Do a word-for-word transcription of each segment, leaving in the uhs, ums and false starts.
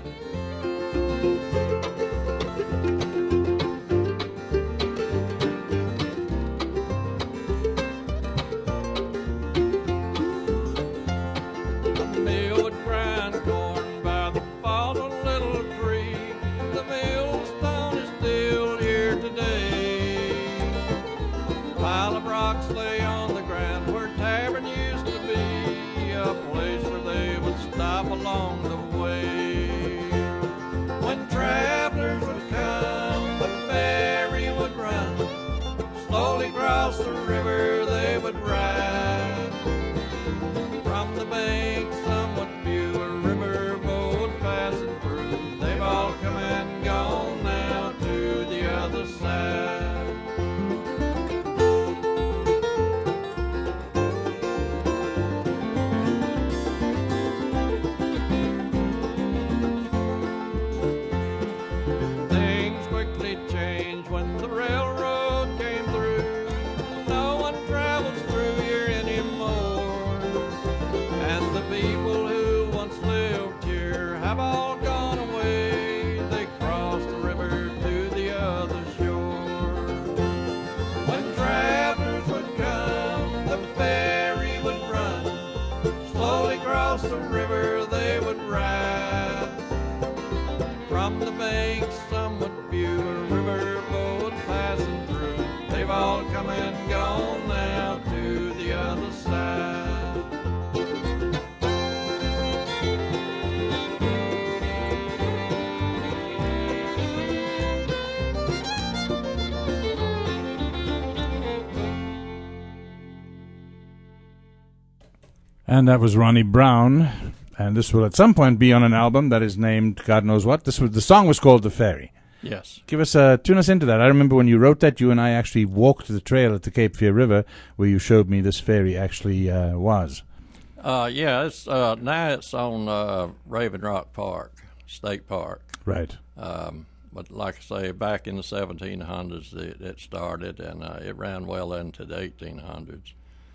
And that was Ronnie Brown, and this will at some point be on an album that is named God knows what. This was the song was called The Ferry. Yes. Give us uh, tune us into that. I remember when you wrote that, you and I actually walked the trail at the Cape Fear River, where you showed me this ferry actually uh, was. Uh, yeah, it's uh, now it's on uh, Raven Rock Park, State Park. Right. Um, but like I say, back in the seventeen hundreds, it, it started, and uh, it ran well into the eighteen hundreds.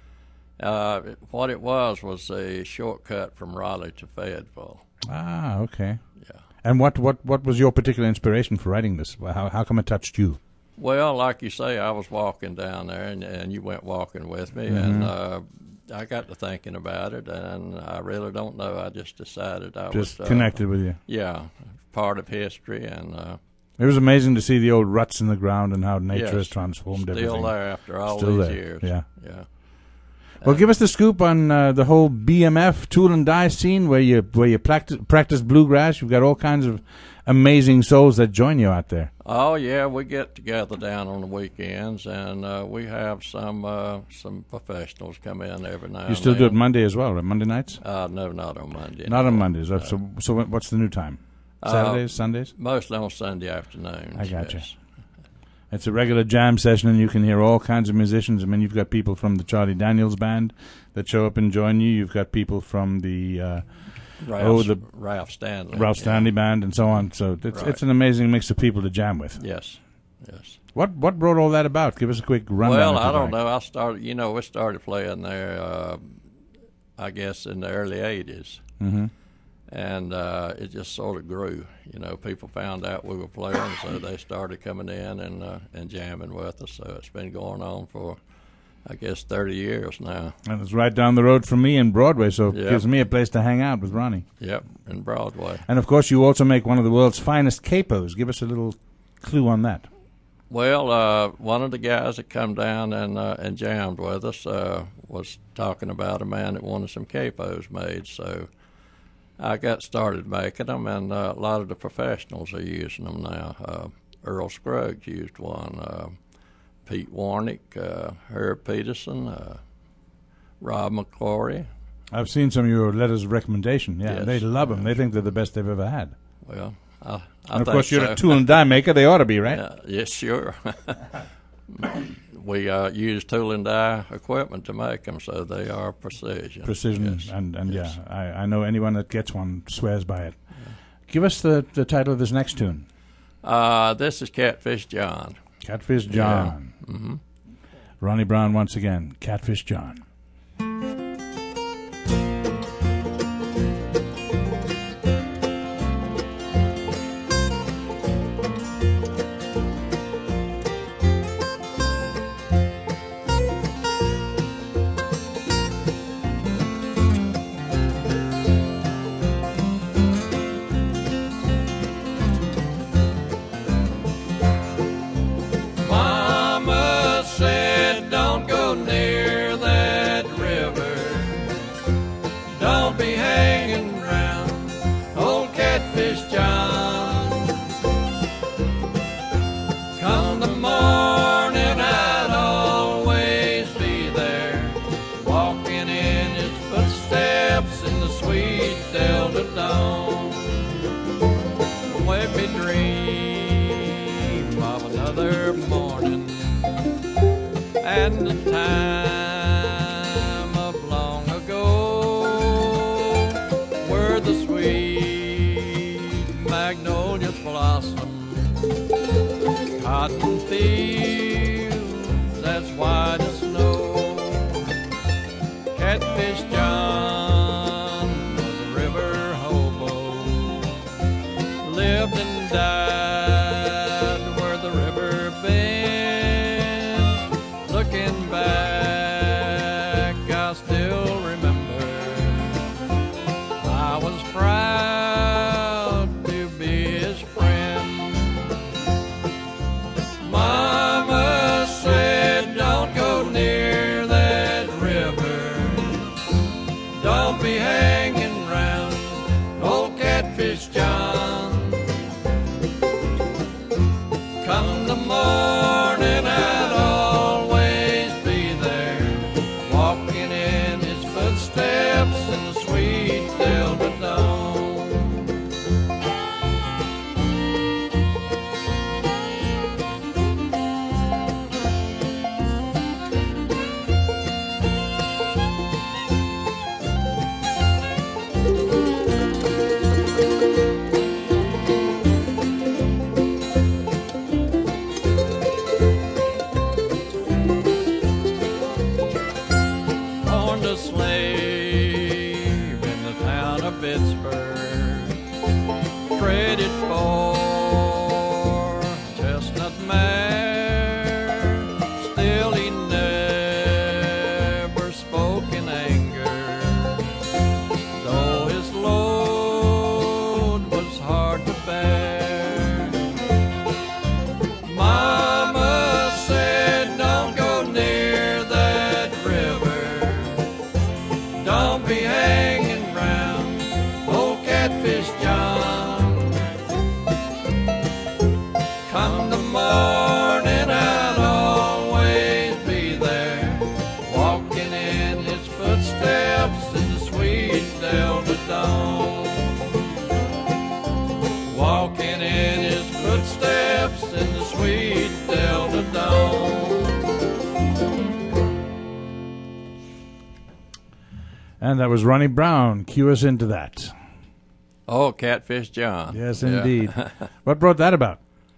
Uh, it, what it was was a shortcut from Raleigh to Fayetteville. Ah, okay. Yeah. And what, what, what was your particular inspiration for writing this? How how come it touched you? Well, like you say, I was walking down there, and, and you went walking with me, Mm-hmm. and uh, I got to thinking about it, and I really don't know. I just decided I Just was... connected uh, with you. Yeah, part of history, and... Uh, It was amazing to see the old ruts in the ground and how nature yes, has transformed still everything. Still there after all Still these there. years. Yeah. Yeah. Well, give us the scoop on uh, the whole B M F tool and die scene, where you where you practice, practice bluegrass. You've got all kinds of amazing souls that join you out there. Oh yeah, we get together down on the weekends, and uh, we have some uh, some professionals come in every now. You still and do then. it Monday as well, right? Monday nights? Uh, no, not on Monday. Not no. on Mondays. No. So so what's the new time? Saturdays, uh, Sundays? Mostly on Sunday afternoons. I got yes. you. It's a regular jam session, and you can hear all kinds of musicians. I mean, you've got people from the Charlie Daniels Band that show up and join you. You've got people from the uh, Ralph, oh the Ralph Stanley, Ralph Stanley yeah. Band, and so on. So it's Right. it's an amazing mix of people to jam with. Yes, yes. What what brought all that about? Give us a quick rundown. Well, if I you'd don't like. know. I started, you know, we started playing there, uh, I guess, in the early eighties. Mm-hmm. And uh, it just sort of grew. You know, people found out we were playing, so they started coming in and uh, and jamming with us. So it's been going on for, I guess, thirty years now. And it's right down the road from me in Broadway, so it Yep. gives me a place to hang out with Ronnie. Yep, in Broadway. And, of course, you also make one of the world's finest capos. Give us a little clue on that. Well, uh, one of the guys that come down and uh, and jammed with us uh, was talking about a man that wanted some capos made, so I got started making them, and uh, a lot of the professionals are using them now. Uh, Earl Scruggs used one, uh, Pete Warnick, uh, Herb Peterson, uh, Rob McClory. I've seen some of your letters of recommendation. Yeah, Yes. they love them. They think they're the best they've ever had. Well, I, I And, of think course, you're so. a tool and die maker. They ought to be, right? Uh, yes, sure. We uh, use tool and die equipment to make them, so they are precision. Precision, Yes. and, and Yes. yeah, I, I know anyone that gets one swears by it. Yeah. Give us the, the title of this next tune. Uh, this is Catfish John. Catfish John. Yeah. Mm-hmm. Ronnie Brown once again, Catfish John. and the time of long ago, where the sweet magnolias blossom, cotton fields as white as snow. Catfish John was a river hobo, lived and died where the river bends. Looking back, I still remember I was proud to be his friend. Mama said, don't go near that river, don't be hanging round old Catfish John. Come the morning, I'd always be there, walking in his footsteps in the sweet Delta dawn. Born a slave in the town of Pittsburgh, traded for chestnut mare. Still he never spoke in anger, though his load was hard to bear. Mama said, don't go near that river, don't be hanging round old Catfish John. Come the morning, I'll always be there, walking in his footsteps in the sweet Delta dawn. Walking in his footsteps in the sweet Delta dawn. And that was Ronnie Brown. Cue us into that. Oh, Catfish John. Yes, Yeah. indeed. What brought that about?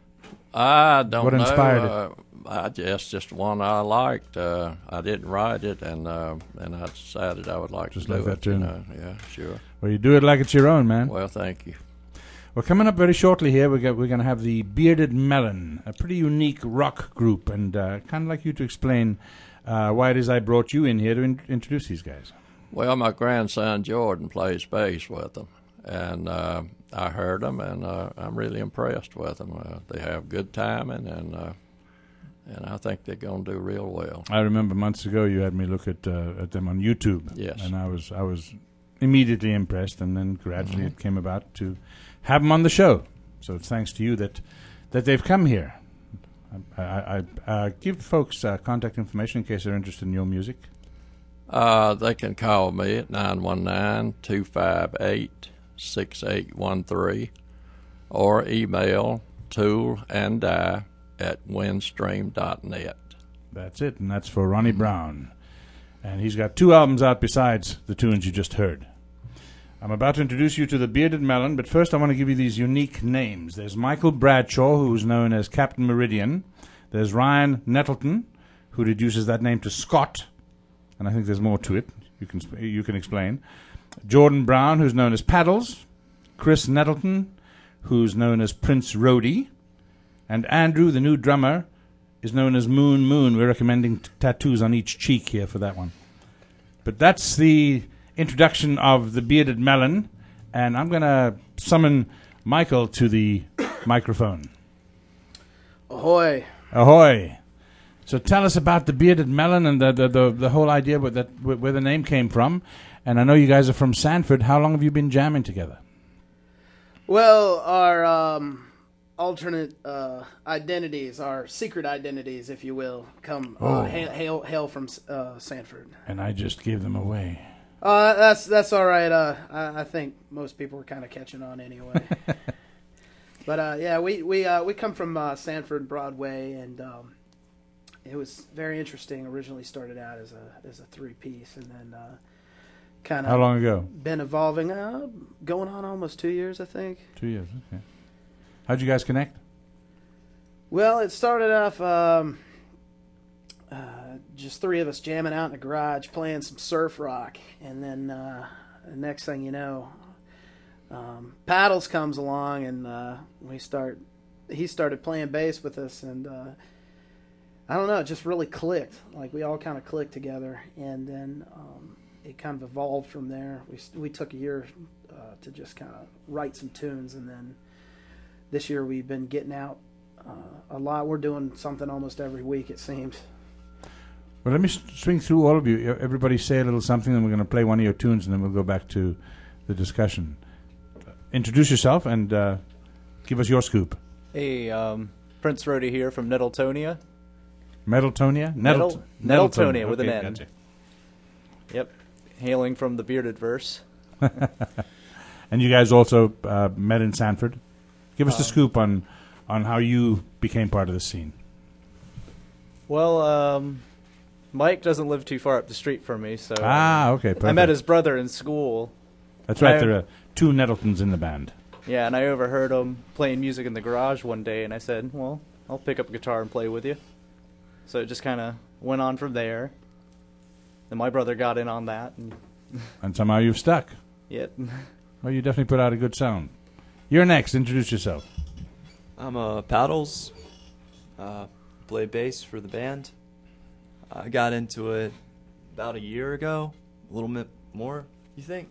I don't What know. inspired it? uh, I just just one I liked. Uh, I didn't write it, and uh, and I decided I would like Just to like do that it. You tune. know? Yeah, sure. Well, you do it like it's your own, man. Well, thank you. Well, coming up very shortly here, we're, we're going to have the Bearded Melon, a pretty unique rock group, and uh, kind of like you to explain uh, why it is I brought you in here to in- introduce these guys. Well, my grandson Jordan plays bass with them, and uh, I heard them, and uh, I'm really impressed with them. Uh, they have good timing, and uh, and I think they're going to do real well. I remember months ago you had me look at uh, at them on YouTube. Yes. And I was I was immediately impressed, and then gradually Mhm. it came about to have them on the show. So it's thanks to you that that they've come here. I, I, I uh, give folks uh, contact information in case they're interested in your music. Uh, they can call me at nine one nine, two five eight, six eight one three or email toolanddie at windstream dot net. That's it, and that's for Ronnie Brown. And he's got two albums out besides the tunes you just heard. I'm about to introduce you to the Bearded Melon, but first I want to give you these unique names. There's Michael Bradshaw, who's known as Captain Meridian. There's Ryan Nettleton, who reduces that name to Scott, and I think there's more to it. You can sp- you can explain. Jordan Brown, who's known as Paddles. Chris Nettleton, who's known as Prince Rhodey. And Andrew, the new drummer, is known as Moon Moon. We're recommending t- tattoos on each cheek here for that one. But that's the introduction of the Bearded Melon, and I'm going to summon Michael to the microphone. Ahoy. Ahoy. So tell us about the Bearded Melon and the the, the, the whole idea where, that, where the name came from. And I know you guys are from Sanford. How long have you been jamming together? Well, our um, alternate uh, identities, our secret identities, if you will, come Oh. uh, hail, hail, hail from uh, Sanford. And I just gave them away. Uh, that's that's all right. Uh, I, I think most people were kind of catching on anyway. But uh, yeah, we we uh, we come from uh, Sanford Broadway, and um, it was very interesting. Originally started out as a as a three piece, and then uh, kind of How long ago? been evolving. Uh, going on almost two years, I think. Two years. Okay. How'd you guys connect? Well, it started off um, uh, just three of us jamming out in the garage, playing some surf rock, and then uh, the next thing you know, um, Paddles comes along, and uh, we start. He started playing bass with us, and uh, I don't know, it just really clicked. Like we all kind of clicked together, and then um, it kind of evolved from there. We we took a year uh, to just kind of write some tunes, and then this year we've been getting out uh, a lot. We're doing something almost every week, it seems. Well, let me s- swing through all of you. Everybody say a little something, then we're going to play one of your tunes, and then we'll go back to the discussion. Uh, introduce yourself and uh, give us your scoop. Hey, um, Prince Rhodey here from Nettletonian. Metaltonia? Nettle- Nettletonian with an Okay, N. gotcha. Yep, hailing from the Bearded Verse. And you guys also uh, met in Sanford. Give us the Um, scoop on on how you became part of the scene. Well, um, Mike doesn't live too far up the street from me, so Ah, okay, perfect. I met his brother in school. That's right, I- there are two Nettletons in the band. Yeah, and I overheard him playing music in the garage one day, and I said, well, I'll pick up a guitar and play with you. So it just kind of went on from there. And my brother got in on that, and And somehow you've stuck. yeah. Well, you definitely put out a good sound. You're next. Introduce yourself. I'm uh, Paddles, uh, play bass for the band. I got into it about a year ago, a little bit more, you think?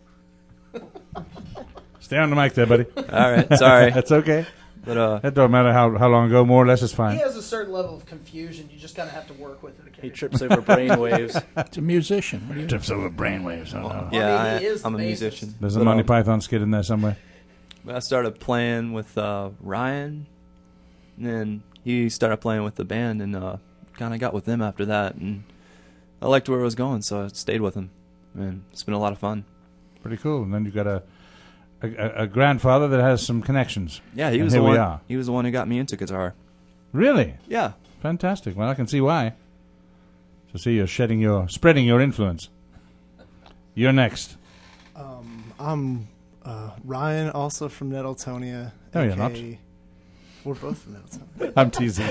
Stay on the mic there, buddy. All right, sorry. That's okay. But uh, That don't matter how, how long ago, more or less is fine. He has a certain level of confusion. You just kind of have to work with it He occasionally. trips over brain waves. It's a musician. What do you Trips over brainwaves. Oh, no. yeah, I mean, he I, is I'm a the bassist. musician. There's a But, Monty um, Python skit in there somewhere. I started playing with uh, Ryan, and then he started playing with the band, and uh, kind of got with them after that. And I liked where it was going, so I stayed with him. And it's been a lot of fun. Pretty cool. And then you've got a, a, a grandfather that has some connections. Yeah, he And was here the we one. are. He was the one who got me into guitar. Really? Yeah. Fantastic. Well, I can see why. So see, you're shedding your, spreading your influence. You're next. Um, I'm uh, Ryan, also from Nettletonian. No, you're not. A K A We're both from Nettletonian. I'm teasing.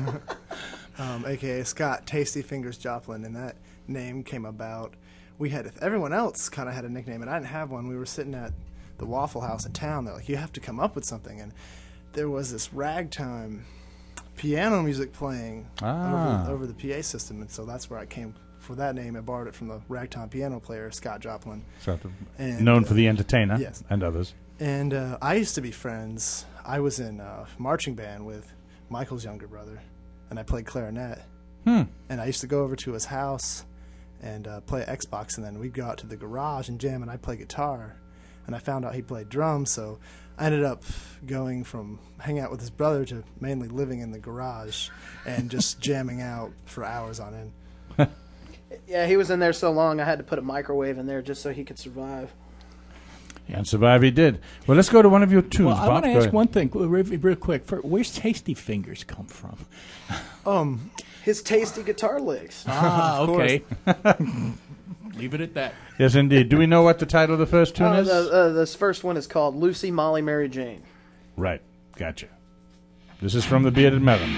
um, A K A Scott Tasty Fingers Joplin, and that name came about. We had everyone else kind of had a nickname, and I didn't have one. We were sitting at the Waffle House in town. They're like, "You have to come up with something," and there was this ragtime piano music playing Ah. over, over the P A system, and so that's where I came for that name. I borrowed it from the ragtime piano player Scott Joplin. Sort of And, known uh, for the entertainer yes. and others. And uh, I used to be friends. I was in a marching band with Michael's younger brother, and I played clarinet. Hmm. And I used to go over to his house and uh, play Xbox, and then we'd go out to the garage and jam, and I'd play guitar. And I found out he played drums, so I ended up going from hanging out with his brother to mainly living in the garage and just jamming out for hours on end. Yeah, he was in there so long I had to put a microwave in there just so he could survive. And survive he did. Well, let's go to one of your tunes, Well, I Bob. want to Go ask ahead. one thing real, real quick. For, where's Tasty Fingers come from? Um, His tasty guitar licks. Ah, okay. Leave it at that. Yes, indeed. Do we know what the title of the first tune Uh, is? the, uh, this first one is called Lucy, Molly, Mary Jane. Right. Gotcha. This is from the Bearded Melon.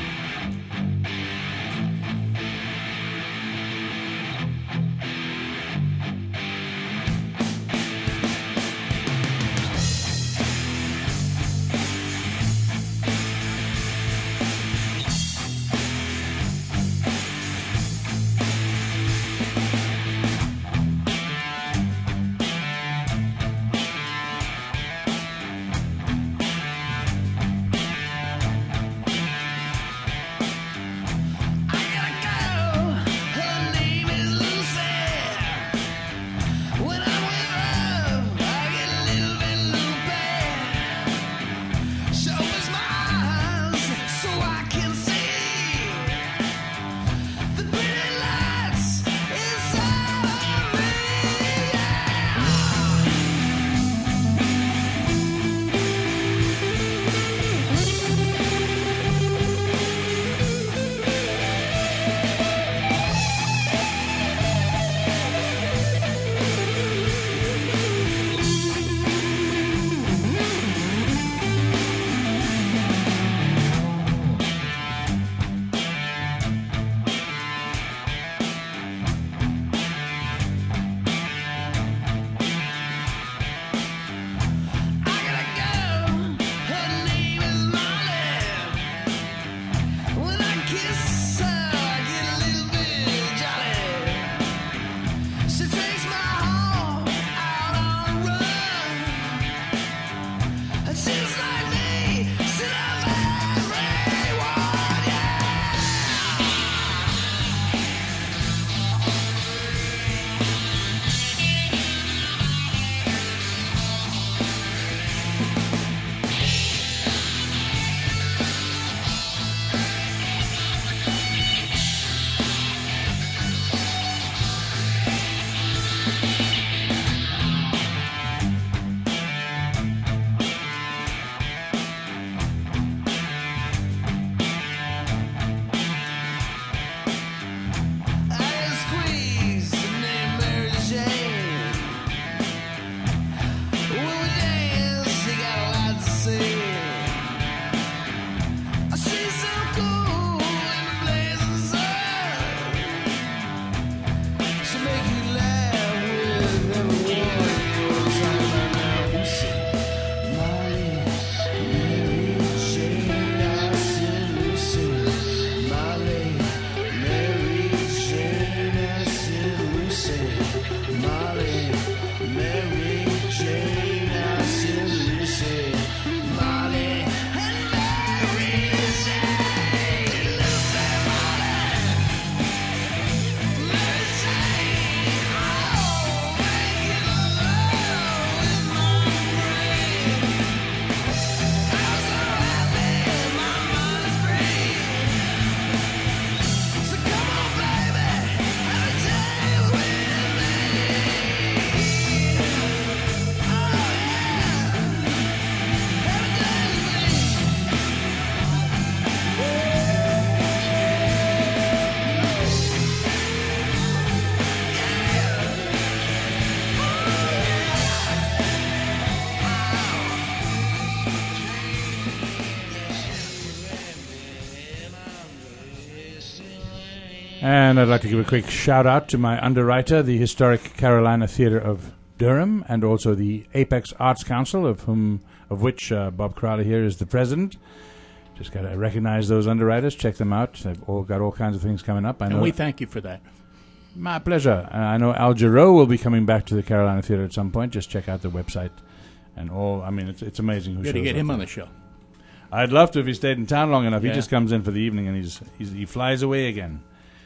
And I'd like to give a quick shout out to my underwriter, the Historic Carolina Theatre of Durham, and also the Apex Arts Council, of whom of which uh, Bob Crowley here is the president. Just got to recognize those underwriters, check them out. They've all got all kinds of things coming up. I know. And we thank you for that. My pleasure. Uh, I know Al Jarreau will be coming back to the Carolina Theatre at some point. Just check out the website and all. I mean, it's it's amazing who Got to shows get up him there. on the show. I'd love to if he stayed in town long enough. Yeah. He just comes in for the evening and he's, he's he flies away again.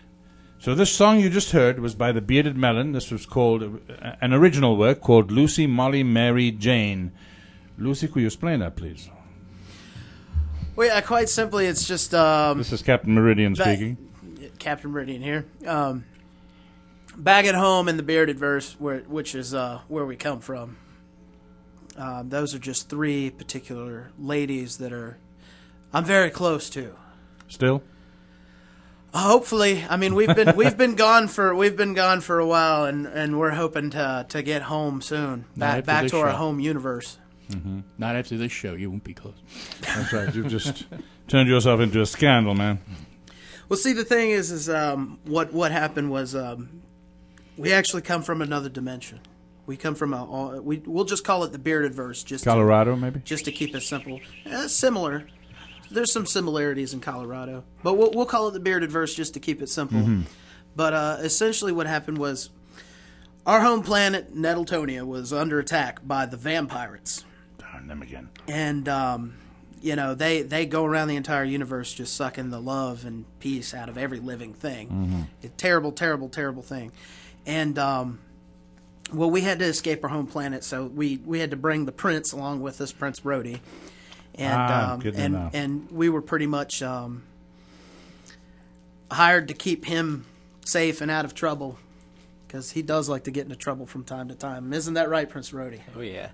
So this song you just heard was by the Bearded Melon. This was called uh, an original work called Lucy, Molly, Mary, Jane. Lucy, could you explain that, please? Well, yeah, quite simply, it's just um, This is Captain Meridian Ba- speaking. Captain Meridian here. Um, back at home in the Bearded verse, where, which is uh, where we come from. Um, those are just three particular ladies that are I'm very close to. Still? Hopefully, I mean we've been we've been gone for we've been gone for a while, and, and we're hoping to to get home soon, Not back after back this to our show. home universe. Not after this show. You won't be close. That's right. You've just turned yourself into a scandal, man. Well, see, the thing is, is um, what what happened was um, we actually come from another dimension. We come from a we we'll just call it the Bearded verse, just to, Colorado, maybe? just to keep it simple. Eh, similar. There's some similarities in Colorado, but we'll, we'll call it the Bearded verse just to keep it simple. Mm-hmm. But uh, essentially what happened was our home planet, Nettletonian, was under attack by the vampires. Darn them again. And, um, you know, they, they go around the entire universe just sucking the love and peace out of every living thing. Mm-hmm. A terrible, terrible, terrible thing. And, um, well, we had to escape our home planet, so we, we had to bring the prince along with us, Prince Brody. And Ah, um, good to and know. and we were pretty much um, hired to keep him safe and out of trouble, because he does like to get into trouble from time to time. Isn't that right, Prince Rhodey? Oh yeah.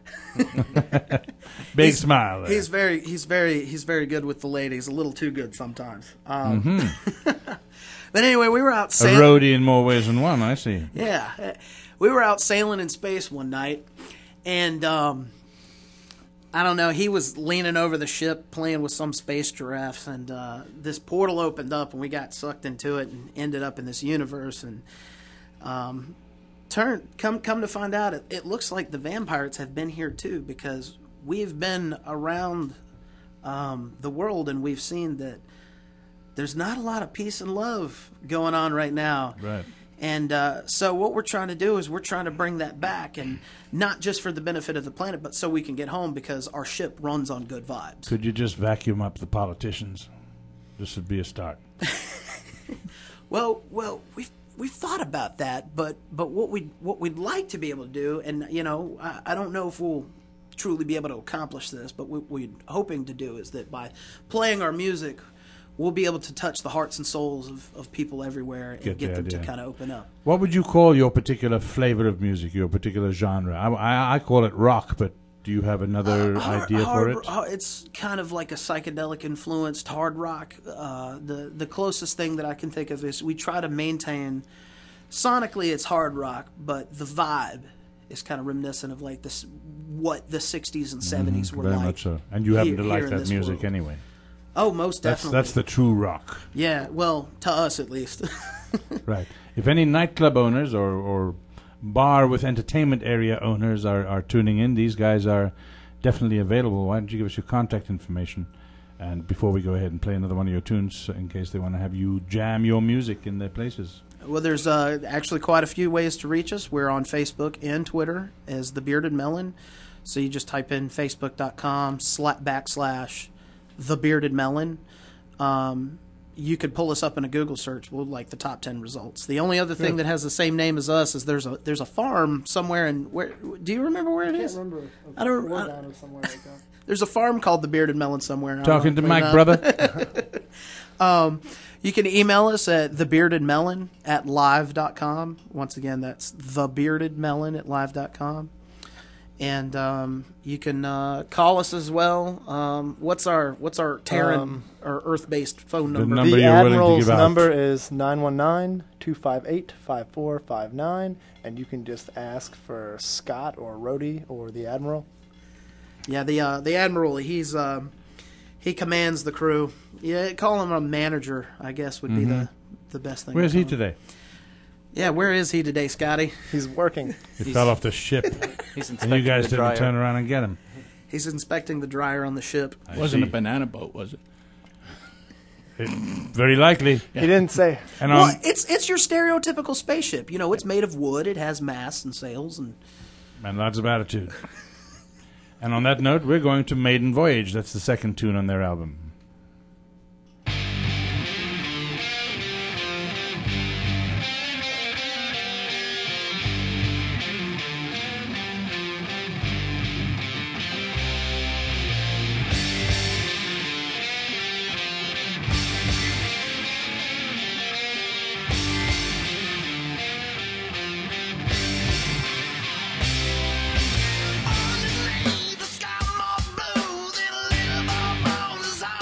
Big He's- smile there. He's very he's very he's very good with the ladies. A little too good sometimes. Um, but anyway, we were out a sailing. roadie in more ways than one, I see. Yeah, we were out sailing in space one night, and um, I don't know. He was leaning over the ship playing with some space giraffes, and uh, this portal opened up, and we got sucked into it and ended up in this universe. And um, turn come come to find out, it, it looks like the vampires have been here too, because we've been around um, the world, and we've seen that there's not a lot of peace and love going on right now. Right. And uh, so what we're trying to do is we're trying to bring that back, and not just for the benefit of the planet, but so we can get home because our ship runs on good vibes. Could you just vacuum up the politicians? This would be a start. Well, well, we've we've thought about that, but but what we what we'd like to be able to do, and you know, I, I don't know if we'll truly be able to accomplish this, but what we're hoping to do is that by playing our music, we'll be able to touch the hearts and souls of, of people everywhere and Get get, the them to idea. kind of open up. What would you call your particular flavor of music, your particular genre? I, I, I call it rock, but do you have another Uh, hard- idea hard- for it? uh, It's kind of like a psychedelic influenced hard rock. Uh, the the closest thing that I can think of is we try to maintain sonically it's hard rock, but the vibe is kind of reminiscent of like this what the sixties and seventies were Very like. much so. And you happen here- to here like in that this music world. anyway. Oh, most That's definitely. that's the true rock. Yeah, well, to us at least. Right. If any nightclub owners or, or bar with entertainment area owners are, are tuning in, these guys are definitely available. Why don't you give us your contact information? And before we go ahead and play another one of your tunes, in case they want to have you jam your music in their places. Well, there's uh, actually quite a few ways to reach us. We're on Facebook and Twitter as The Bearded Melon. So you just type in facebook.com sla- backslash The Bearded Melon. Um, you could pull us up in a Google search. We'll like the top ten results. The only other thing Good. that has the same name as us is there's a there's a farm somewhere in where. Do you remember where it is? remember. I don't- I- or somewhere like that. There's a farm called The Bearded Melon somewhere. I Talking to don't know, Mike, but, uh, brother. Um, you can email us at thebeardedmelon at live dot com. Once again, that's thebeardedmelon at live dot com. And um, you can uh, call us as well. Um, what's our what's our Terran Um, or Earth based phone the number? number The you're willing to Admiral's give out. number is nine one nine, two five eight, five four five nine, and you can just ask for Scott or Rhodey or the Admiral. Yeah, the uh, the Admiral. He's um, he commands the crew. Yeah, call him a manager, I guess, would be the the best thing. Where's to he call him. today? Yeah, where is he today, Scotty? He's working. He He's- fell off the ship, He's and inspecting you guys the didn't dryer. turn around and get him. He's inspecting the dryer on the ship. I Wasn't see. a banana boat, was it? It- very likely. He didn't say. And Well, on, it's it's your stereotypical spaceship. You know, it's made of wood. It has masts and sails, and and lots of attitude. And on that note, we're going to Maiden Voyage. That's the second tune on their album. Underneath the sky more blue than a little more bone as I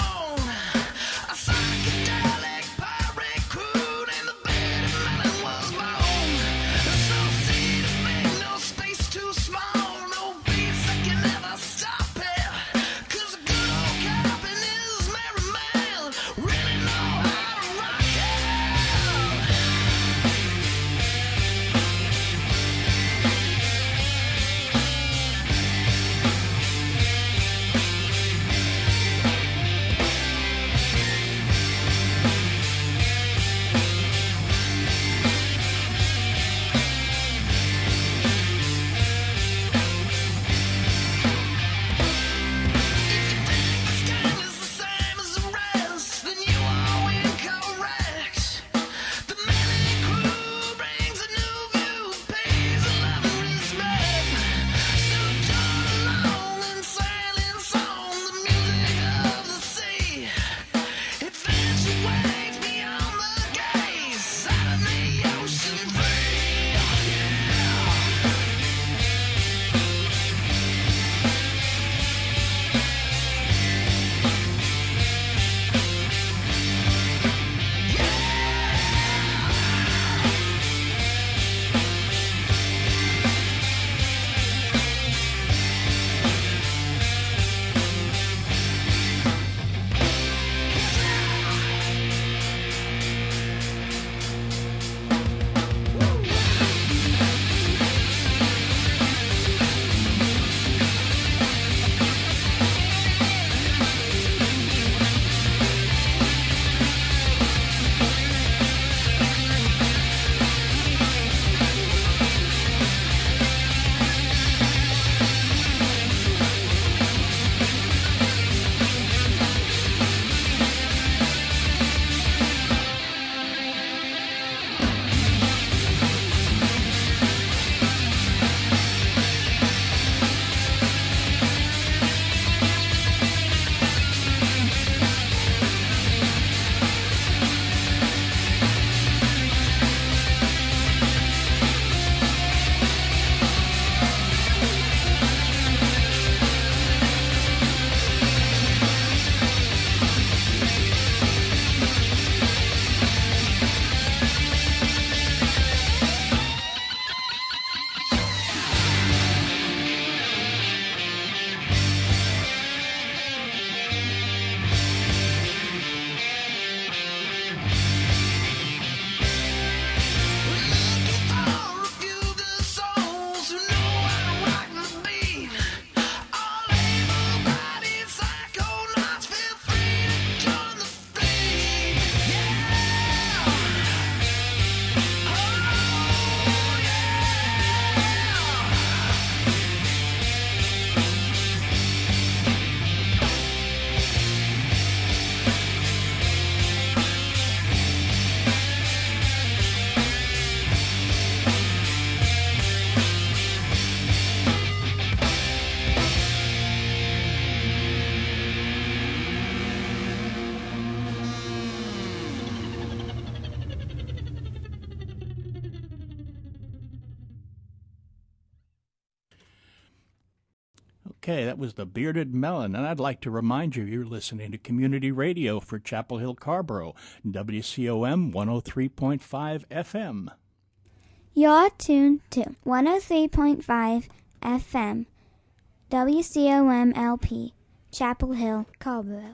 Okay, that was the Bearded Melon, and I'd like to remind you you're listening to Community Radio for Chapel Hill, Carborough, W C O M one oh three point five F M. You're tuned to one oh three point five F M, W C O M L P, Chapel Hill, Carborough.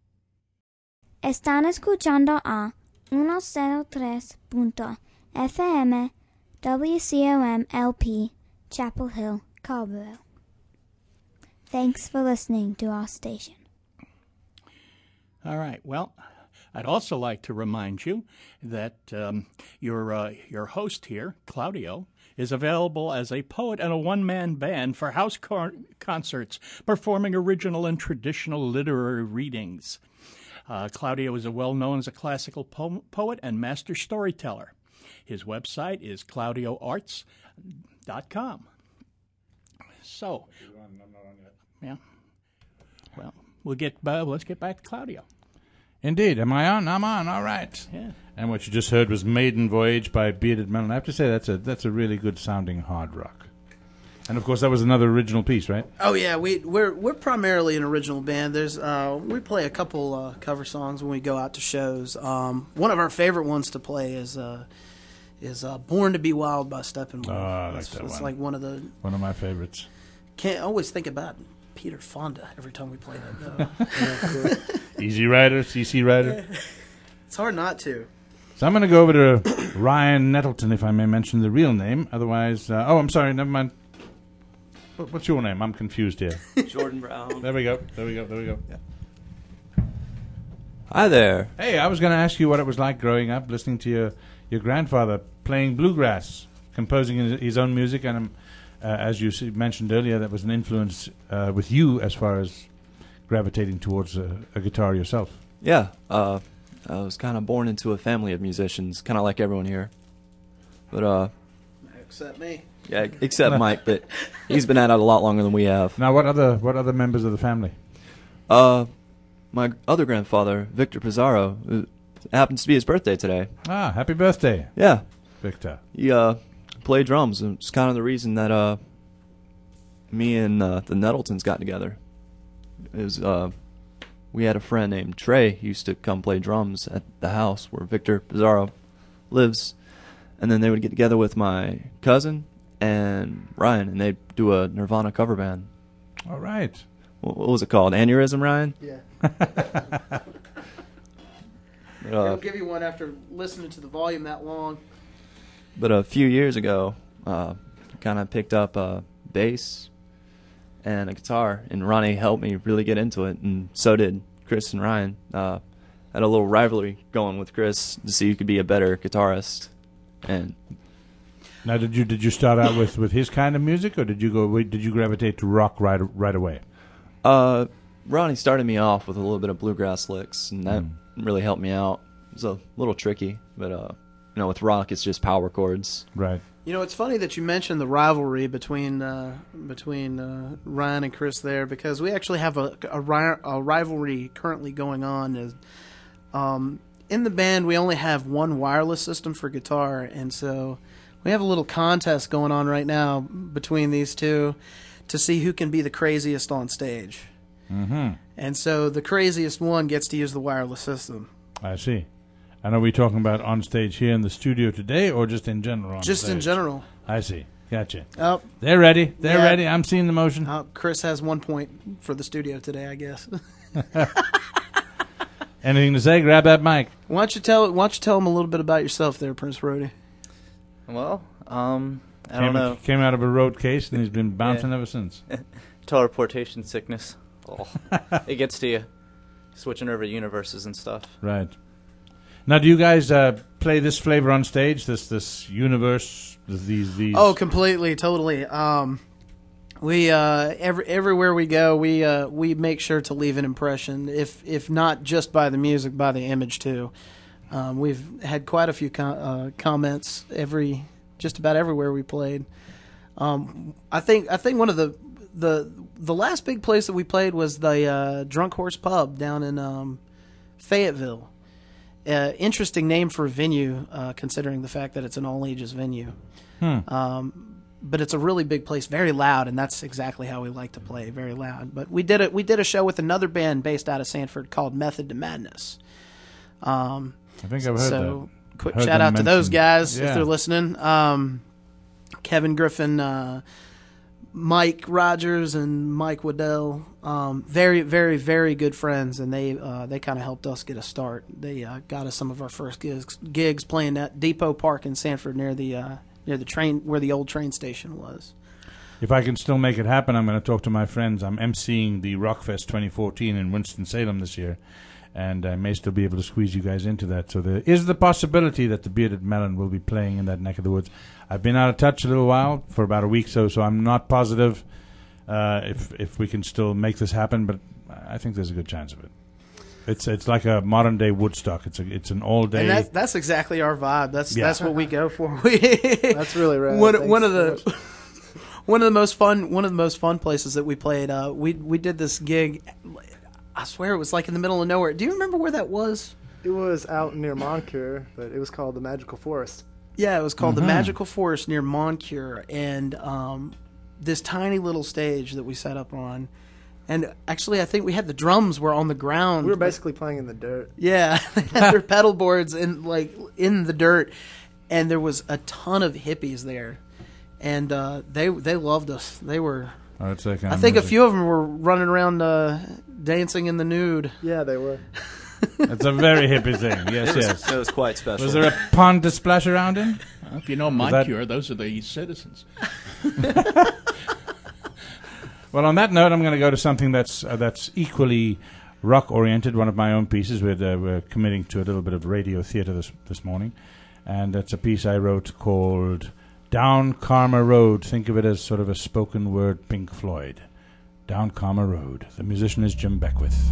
Están escuchando a one oh tres punto F M, W C O M L P, Chapel Hill, Carborough. Thanks for listening to our station. All right, well, I'd also like to remind you that um, your uh, your host here, Claudio, is available as a poet and a one-man band for house car- concerts, performing original and traditional literary readings. Uh, Claudio is a well-known as a classical po- poet and master storyteller. His website is claudio arts dot com. So, yeah, well, we'll get uh, let's get back to Claudio. Indeed. Am I on? I'm on. All right. Yeah. And what you just heard was Maiden Voyage by Bearded Melon. I have to say that's a that's a really good sounding hard rock. And of course that was another original piece, right? Oh yeah, we we're we're primarily an original band. There's uh, we play a couple uh, cover songs when we go out to shows. Um, one of our favorite ones to play is uh, is uh, "Born to Be Wild" by Steppenwolf. Oh, I like it's, that it's one. like one of the One of my favorites. can't always think about Peter Fonda every time we play that. Though. Easy Rider, C C Rider. It's hard not to. So I'm going to go over to Ryan Nettleton, if I may mention the real name. Otherwise, uh, oh, I'm sorry, never mind. What- What's your name? I'm confused here. Jordan Brown. There we go. There we go. There we go. Hi there. Hey, I was going to ask you what it was like growing up, listening to your, your grandfather playing bluegrass, composing his, his own music, and um, uh, as you s- mentioned earlier, that was an influence uh, with you as far as gravitating towards a, a guitar yourself. Yeah, uh, I was kind of born into a family of musicians, kind of like everyone here. But, uh, Except me. yeah, except Mike, but he's been at it a lot longer than we have. Now, what other what other members of the family? Uh, my other grandfather, Victor Pizarro, it happens to be his birthday today. Ah, happy birthday, Yeah, Victor. he uh, played drums, and it's kind of the reason that uh, me and uh, the Nettletons got together. It was, uh, we had a friend named Trey who used to come play drums at the house where Victor Pizarro lives, and then they would get together with my cousin and Ryan, and they'd do a Nirvana cover band. All right. What, what was it called? Aneurysm, Ryan? Yeah. But, uh, I'll give you one after listening to the volume that long. But a few years ago, uh, kind of picked up a bass and a guitar, and Ronnie helped me really get into it, and so did Chris and Ryan. Uh, had a little rivalry going with Chris to see who could be a better guitarist. And Now, did you did you start out with, with his kind of music, or did you go wait, did you gravitate to rock right right away? uh, Ronnie started me off with a little bit of bluegrass licks, and that Mm. really helped me out. It was a little tricky, but uh, you know, with rock, it's just power chords. Right. You know, it's funny that you mentioned the rivalry between uh, between uh, Ryan and Chris there, because we actually have a, a, ri- a rivalry currently going on. Is, um, in the band, we only have one wireless system for guitar, and so we have a little contest going on right now between these two to see who can be the craziest on stage. Mm-hmm. And so the craziest one gets to use the wireless system. I see. And are we talking about on stage here in the studio today, or just in general? On Just in stage? general. I see. Gotcha. Oh, They're ready. They're Yeah. ready. I'm seeing the motion. uh, Chris has one point for the studio today, I guess. Anything to say? Grab that mic. Why don't you tell Why don't you tell them a little bit about yourself, there, Prince Brody? Well, um, I came, don't know. Came out of a road case, and he's been bouncing Yeah. ever since. Teleportation sickness. Oh, it gets to you. Switching over universes and stuff. Right. Now, do you guys uh, play this flavor on stage? This this universe? These these? Oh, completely, totally. Um, we uh, every everywhere we go, we uh, we make sure to leave an impression. If if not just by the music, by the image too. Um, we've had quite a few com- uh, comments every just about everywhere we played. Um, I think I think one of the the the last big place that we played was the uh, Drunk Horse Pub down in um, Fayetteville. Uh, interesting name for a venue, uh, considering the fact that it's an all ages venue. Hmm. Um, but it's a really big place, very loud, and that's exactly how we like to play, very loud. But we did it. We did a show with another band based out of Sanford called Method to Madness. Um, I think I've heard so that. quick Heard shout them out to those mentioned. guys Yeah. if they're listening. Um, Kevin Griffin, uh, Mike Rogers, and Mike Waddell. Um, very, very, very good friends, and they uh, they kind of helped us get a start. They uh, got us some of our first gigs, gigs playing at Depot Park in Sanford near the uh, near the train where the old train station was. If I can still make it happen, I'm going to talk to my friends. I'm emceeing the Rockfest twenty fourteen in Winston-Salem this year, and I may still be able to squeeze you guys into that. So there is the possibility that the Bearded Melon will be playing in that neck of the woods. I've been out of touch a little while, for about a week so, so I'm not positive uh, if if we can still make this happen, but I think there's a good chance of it. It's it's like a modern day Woodstock. It's a it's an all day. And that's that's exactly our vibe. That's Yeah. that's what we go for. We That's really rad. one Thanks one of so the much. one of the most fun one of the most fun places that we played. Uh, we we did this gig. I swear it was like in the middle of nowhere. Do you remember where that was? It was out near Moncure, but it was called the Magical Forest. Yeah, it was called Mhm. the Magical Forest near Moncure, and um, this tiny little stage that we set up on. And actually, I think we had the drums were on the ground. We were basically playing in the dirt. Yeah, they had their pedal boards in like in the dirt, and there was a ton of hippies there, and uh, they they loved us. They were. Oh, it's that kind I of think a music. few of them were running around uh, dancing in the nude. Yeah, they were. It's a very hippie thing. Yes, It was, yes. it was quite special. Was there a pond to splash around in? Well, if you know Was that- Moncure, those are the citizens. Well, on that note, I'm going to go to something that's uh, that's equally rock-oriented, one of my own pieces. We're, uh, we're committing to a little bit of radio theater this, this morning, and that's a piece I wrote called Down Karma Road. Think of it as sort of a spoken word Pink Floyd. Down Karma Road. The musician is Jim Beckwith.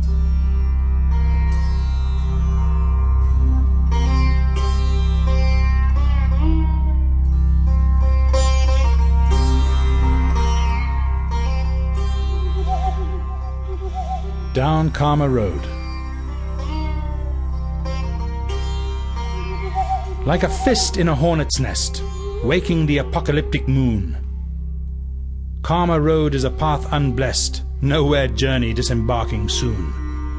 Down Karma Road. Like a fist in a hornet's nest, waking the apocalyptic moon. Karma Road is a path unblessed, nowhere journey disembarking soon.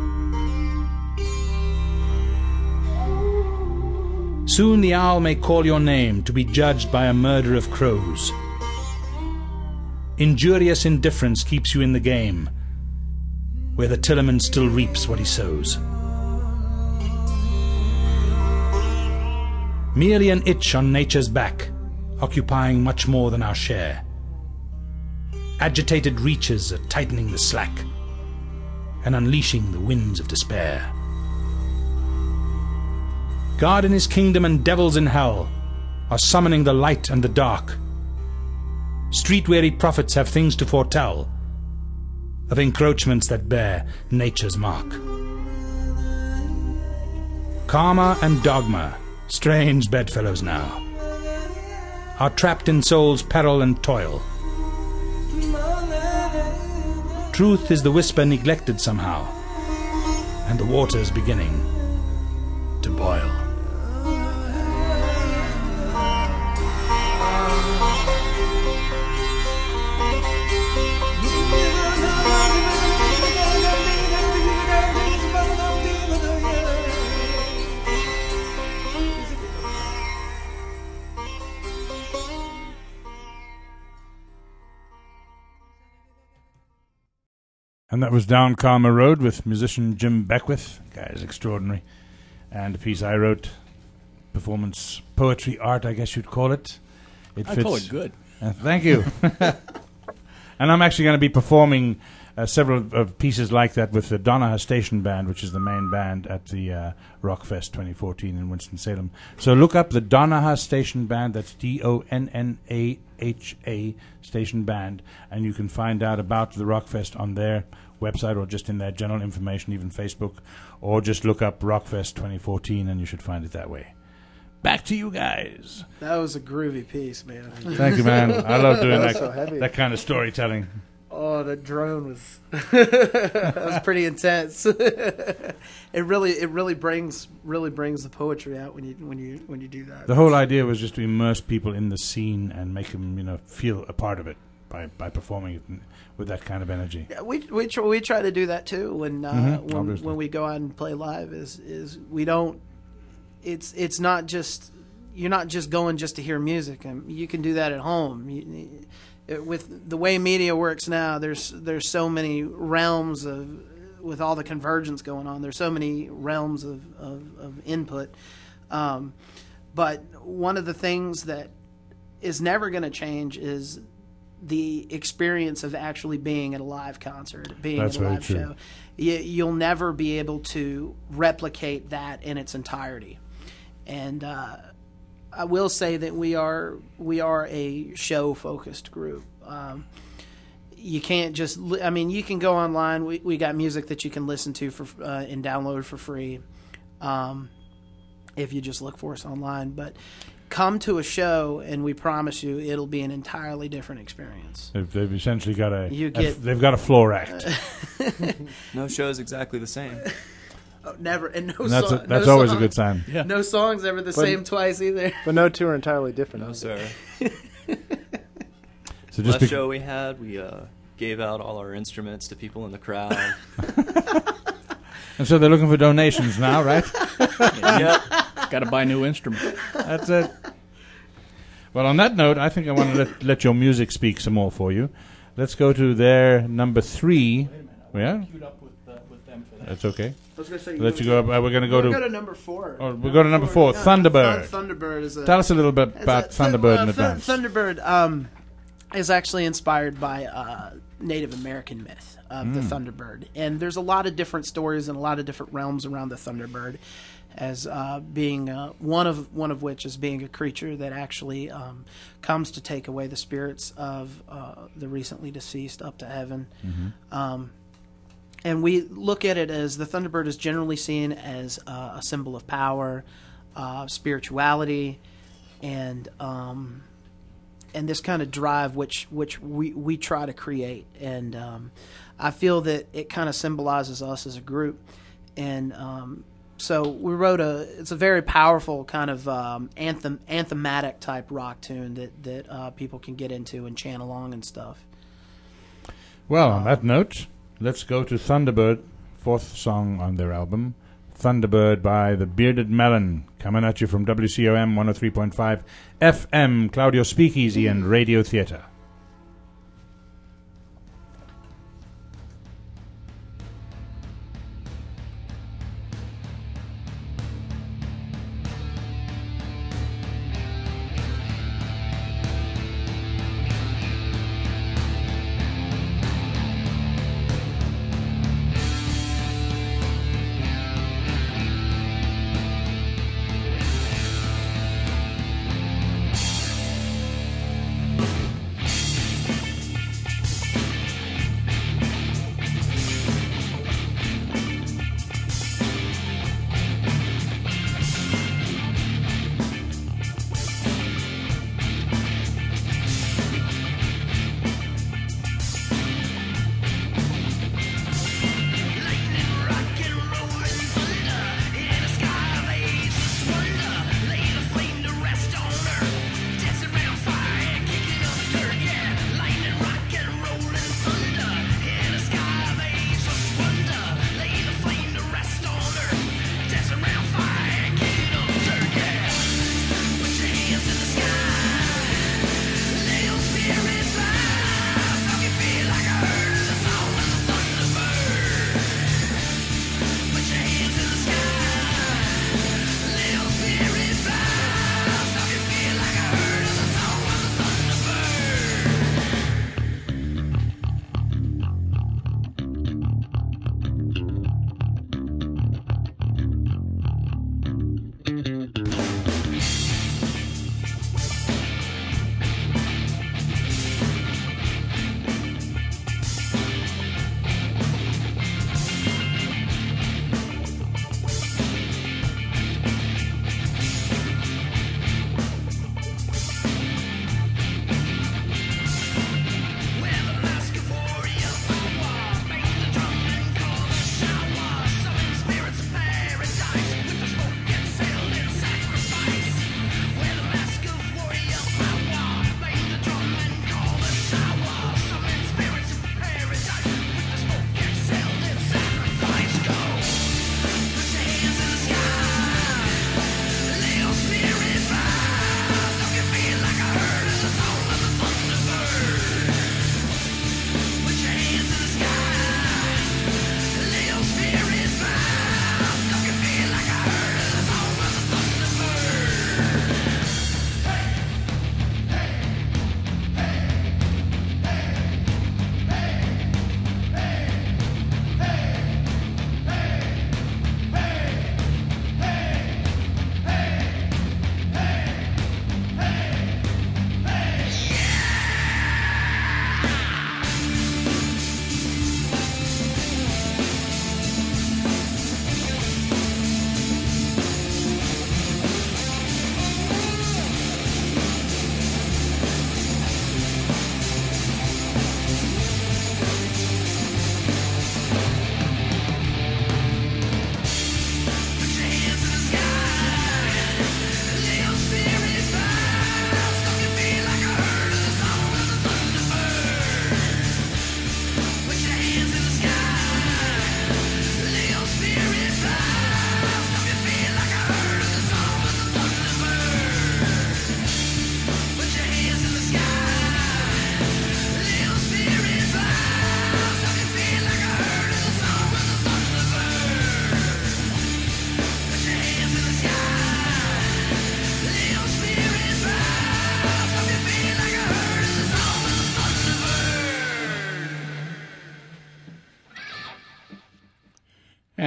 Soon the owl may call your name to be judged by a murder of crows. Injurious indifference keeps you in the game, where the tillerman still reaps what he sows. Merely an itch on nature's back, occupying much more than our share. Agitated reaches are tightening the slack and unleashing the winds of despair. God in his kingdom and devils in hell are summoning the light and the dark. Street-weary prophets have things to foretell of encroachments that bear nature's mark. Karma and dogma, strange bedfellows now, are trapped in soul's peril and toil. Truth is the whisper neglected somehow, and the water's beginning to boil. And that was Down Karma Road with musician Jim Beckwith. Guy is extraordinary. And a piece I wrote, performance, poetry, art, I guess you'd call it. It I call it good. Uh, thank you. And I'm actually going to be performing uh, several of, of pieces like that with the Donaha Station Band, which is the main band at the uh, Rockfest twenty fourteen in Winston-Salem. So look up the Donaha Station Band. That's D O N N A H A Station Band, and you can find out about the Rockfest on their website or just in their general information, even Facebook, or just look up Rockfest twenty fourteen and you should find it that way. Back to you guys. That was a groovy piece, man. Thank you, man. I love doing That was that, so heavy. that kind of storytelling. Oh, the drone was that was pretty intense. It really, it really brings, really brings the poetry out when you, when you, when you do that. The whole idea was just to immerse people in the scene and make them, you know, feel a part of it by, by performing it with that kind of energy. Yeah, we we tr- we try to do that too when uh, Mhm, when obviously. when we go out and play live. Is is we don't. It's it's not just you're not just going just to hear music. And you can do that at home. You, it, with the way media works now, there's there's so many realms of with all the convergence going on. There's so many realms of of, of input. Um, but one of the things that is never going to change is the experience of actually being at a live concert, being That's at a very live true. show. You, you'll never be able to replicate that in its entirety. And uh, I will say that we are we are a show focused group. Um, you can't just li- I mean you can go online. We we got music that you can listen to for uh, and download for free, um, if you just look for us online. But come to a show, and we promise you it'll be an entirely different experience. They've, they've essentially got a, You a- get- they've got a floor act. No show is exactly the same. Oh, never and no. And that's so- a, that's no always song- a good sign. Yeah. No songs ever the same twice either. But no two are entirely different. No, sir. So just Last bec- show we had, we uh, gave out all our instruments to people in the crowd. and so they're looking for donations now, right? Yep. Got to buy new instruments. That's it. Well, on that note, I think I want to let, let your music speak some more for you. Let's go to their number three. Yeah, Queued up with, uh, with them for that. that's okay. I was gonna say, Let you go. Uh, we're going to go We'll to. go to number four. Oh, we'll go to number four, Yeah, Thunderbird. Thun- Thunderbird is a. Tell us a little bit is about a- Thunderbird uh, in Thun- advance. Thunderbird um, is actually inspired by uh, Native American myth of Hmm. the Thunderbird, and there's a lot of different stories and a lot of different realms around the Thunderbird, as uh, being uh, one of one of which is being a creature that actually um, comes to take away the spirits of uh, the recently deceased up to heaven. Mm-hmm. Um, and we look at it as the Thunderbird is generally seen as uh, a symbol of power, uh, spirituality, and um, and this kind of drive which which we, we try to create. And um, I feel that it kind of symbolizes us as a group. And um, so we wrote a it's a very powerful kind of um, anthem anthematic type rock tune that that uh, people can get into and chant along and stuff. Well, on that note, let's go to Thunderbird, fourth song on their album, Thunderbird by the Bearded Melon, coming at you from W C O M one oh three point five F M, Claudio Speakeasy and Radio Theatre.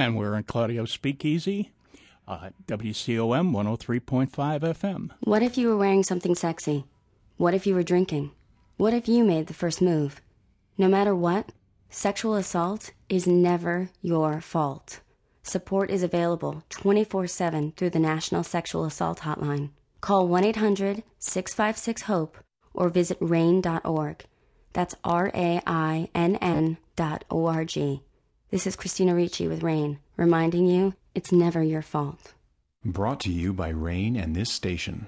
again, we're in Claudio's Speakeasy, uh, W C O M one oh three point five F M. What if you were wearing something sexy? What if you were drinking? What if you made the first move? No matter what, sexual assault is never your fault. Support is available twenty-four seven through the National Sexual Assault Hotline. Call one eight hundred six five six HOPE or visit rain dot org. That's R A I N N dot O R G. This is Christina Ricci with RAIN, reminding you it's never your fault. Brought to you by RAIN and this station.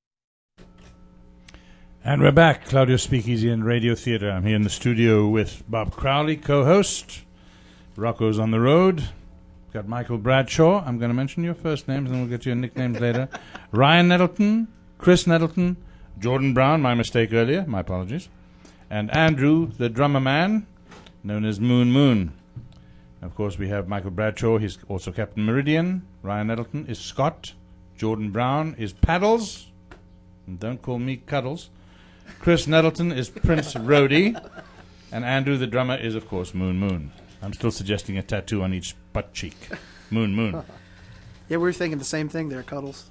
And we're back, Claudio Speakeasy and Radio Theater. I'm here in the studio with Bob Crowley, co-host. Rocco's on the road. Got Michael Bradshaw. I'm going to mention your first names, and then we'll get your nicknames later. Ryan Nettleton, Chris Nettleton, Jordan Brown, my mistake earlier, my apologies, and Andrew, the drummer man, known as Moon Moon. Of course, we have Michael Bradshaw. He's also Captain Meridian. Ryan Nettleton is Scott. Jordan Brown is Paddles. And don't call me Cuddles. Chris Nettleton is Prince Rhodey. And Andrew, the drummer, is, of course, Moon Moon. I'm still suggesting a tattoo on each butt cheek. Moon Moon. Yeah, we were thinking the same thing there, Cuddles.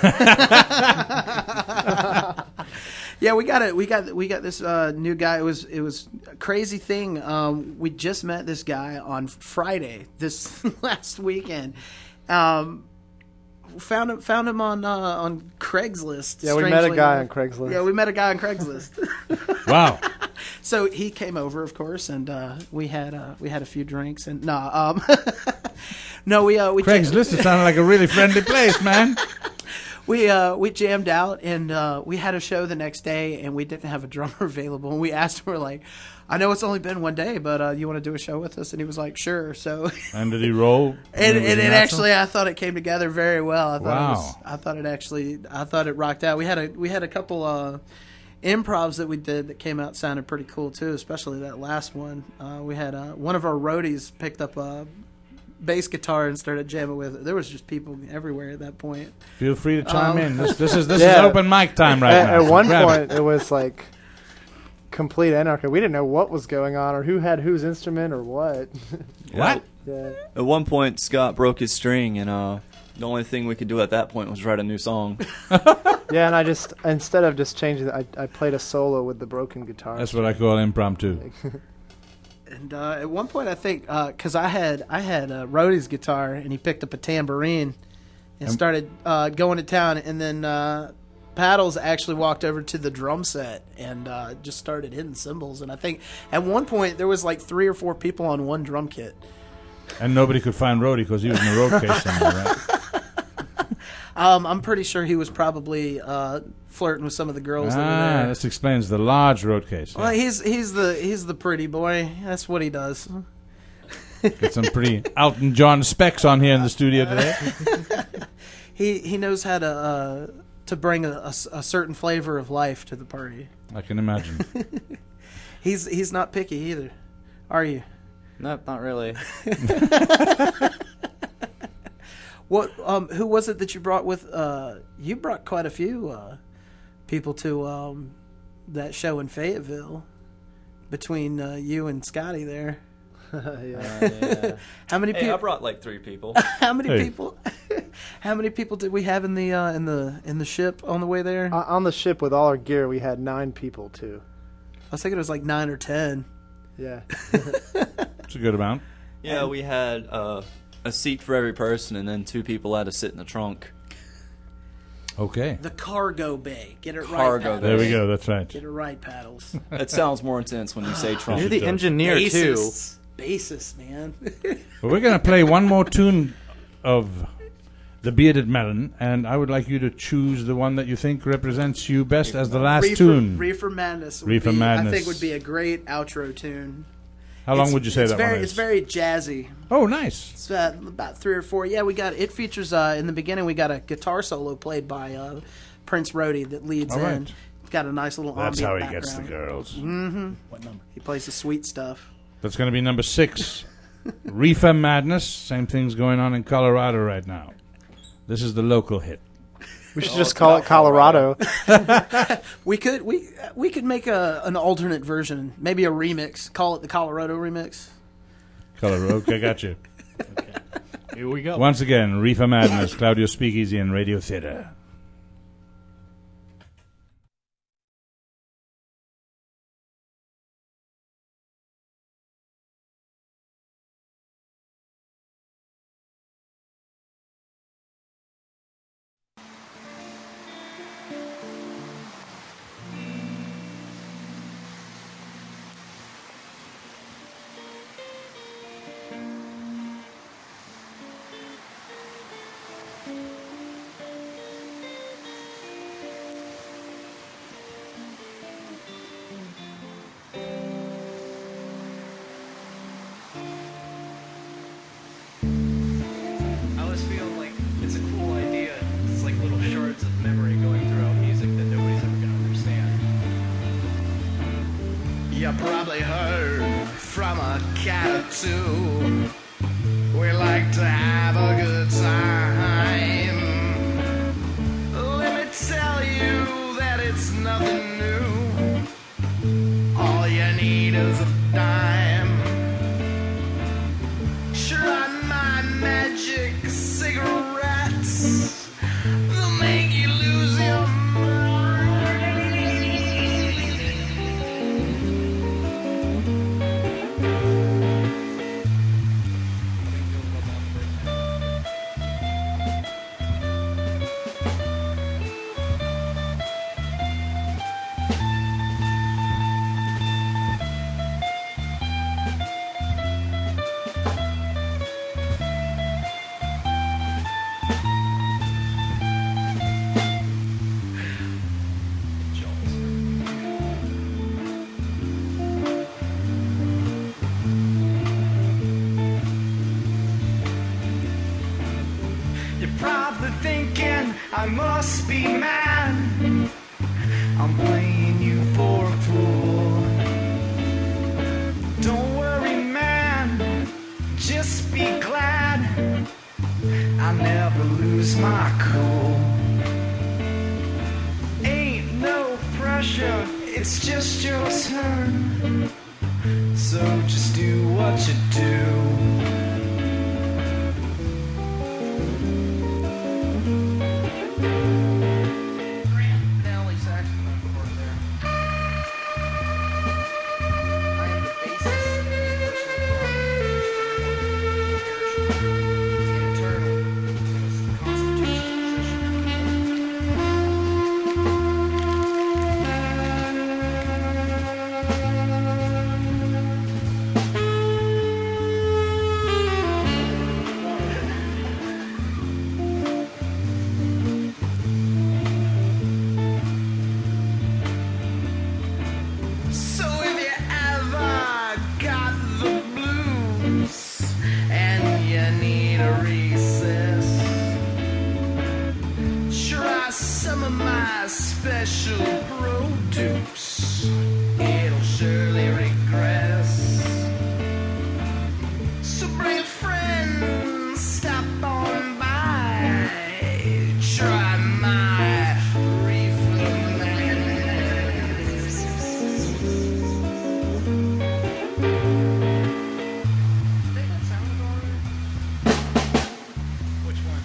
Yeah, we got it. We got we got this uh, new guy. It was it was a crazy thing. Um, we just met this guy on Friday this last weekend. Um, found him found him on uh, on Craigslist. Yeah, we met a guy on Craigslist. Yeah, we met a guy on Craigslist. Wow. So he came over, of course, and uh, we had uh, we had a few drinks and nah. Um, no, we uh, we Craigslist. It sounded like a really friendly place, man. We uh, we jammed out, and uh, we had a show the next day, and we didn't have a drummer available. And we asked him, we're like, I know it's only been one day, but uh, you want to do a show with us? And he was like, sure. So, and did he roll? And, and, and it actually, I thought it came together very well. I thought wow. it was, I thought it actually, I thought it rocked out. We had a we had a couple uh, improvs that we did that came out sounded pretty cool too, especially that last one. Uh, we had uh, one of our roadies picked up a bass guitar and started jamming with it. There was just people everywhere at that point. Feel free to chime um, in. This, this is this yeah. is open mic time right at, now. At one Grab point, it. it was like complete anarchy. We didn't know what was going on or who had whose instrument or what. What? Yeah. At one point, Scott broke his string, and uh, the only thing we could do at that point was write a new song. Yeah, and I just, instead of just changing it, I, I played a solo with the broken guitar. That's what I call impromptu. And uh, at one point, I think, because uh, I had I had uh, Rhodey's guitar, and he picked up a tambourine and started uh, going to town. And then uh, Paddles actually walked over to the drum set and uh, just started hitting cymbals. And I think at one point, there was like three or four people on one drum kit. And nobody could find Rhodey because he was in the road case somewhere, right? Um, I'm pretty sure he was probably uh, flirting with some of the girls ah, that were there. This explains the large road case. Well, Yeah. he's he's the he's the pretty boy. That's what he does. Get some pretty Elton John specs on here in the studio today. he he knows how to uh, to bring a, a, a certain flavor of life to the party. I can imagine. He's he's not picky either, are you? No, not really. What um who was it that you brought with? Uh, you brought quite a few uh, people to um, that show in Fayetteville. Between uh, you and Scotty there. yeah. Uh, yeah. How many Hey, people? I brought like three people. How many Hey. people? How many people did we have in the uh, in the in the ship on the way there? Uh, on the ship with all our gear, we had nine people, too. I was thinking it was like nine or ten. Yeah. It's a good amount. Yeah, we had uh, a seat for every person, and then two people had to sit in the trunk. Okay. The cargo bay. Get it right. Cargo Paddles. There we go. That's right. Get it right, Paddles. It sounds more intense when you say trunk. You're the does. engineer, too. Bassists. Bassist, man. Well, we're going to play one more tune of The Bearded Melon, and I would like you to choose the one that you think represents you best as the last Reefer, tune. Reefer Madness. Would Reefer be, Madness. I think would be a great outro tune. How long It's- would you say it's that very, one is? It's very jazzy. Oh, nice. It's uh, about three or four. Yeah, we got it. Features uh, in the beginning. We got a guitar solo played by uh, Prince Rhodey that leads All in. right. It's got a nice little That's ambient how he background. gets the girls. Mm-hmm. What number? He plays the sweet stuff. That's going to be number six. Reefer Madness. Same thing's going on in Colorado right now. This is the local hit. We should just call it Colorado. We could we we could make a an alternate version, maybe a remix. Call it the Colorado remix. Colorado. Okay, got you. Okay. Here we go. Once again, Reefer Madness, Claudio Speakeasy, and Radio Theater. I always feel like it's a cool idea. It's like little shards of memory going throughout music that nobody's ever going to understand. You probably heard from a cat or two. We like to have a good time. Let me tell you that it's nothing new. All you need is a dime. Try my magic cigarettes. They'll make you lose your You're probably thinking I must be mad. I'm playing you for a fool. Don't worry, man, just be glad I never lose my cool. Ain't no pressure, it's just your turn. So just do what you do. Special produce, it'll surely regress. So bring a friend, stop on by, try my reefer madness. Think that sounded alright? Which one?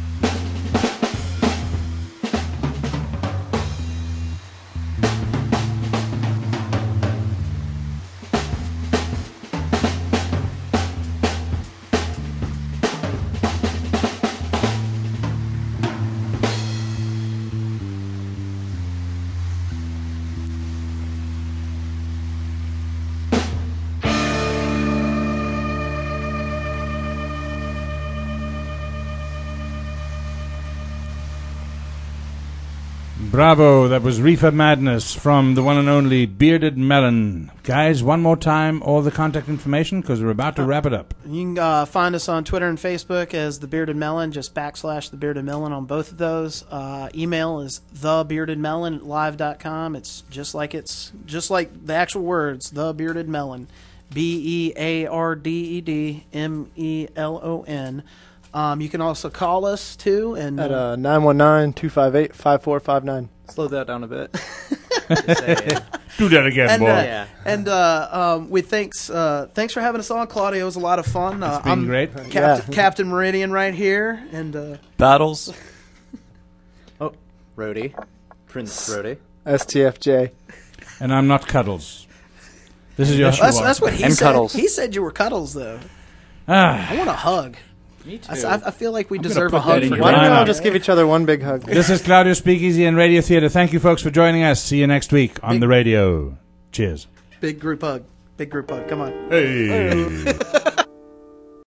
Bravo, that was Reefer Madness from the one and only Bearded Melon. Guys, one more time, all the contact information, because we're about to wrap it up. You can uh, find us on Twitter and Facebook as The Bearded Melon, just backslash The Bearded Melon on both of those. Uh, email is thebeardedmelon at live dot com. It's just like it's just like the actual words, The Bearded Melon. B E A R D E D M E L O N. Um, you can also call us, too. And At uh, nine one nine, two five eight, five four five nine. Slow that down a bit. Do that again, and, boy. Uh, Yeah. And uh, um, we thanks uh, thanks for having us on, Claudio. It was a lot of fun. Uh, It's been I'm great. Captain, Yeah. Captain Meridian right here, and uh, Battles. Oh, Rhodey. Prince Rhodey. S T F J. And I'm not Cuddles. This is your that's, that's what he And said. Cuddles. He said you were Cuddles, though. Ah, I want a hug. Me too. I, s- I- I feel like we I'm gonna deserve put a hug. that in for your Why don't we lineup. all just give each other one big hug? this is Claudio Speakeasy and Radio Theater. Thank you, folks, for joining us. See you next week on Big- the radio. Cheers. Big group hug. Big group hug. Come on. Hey.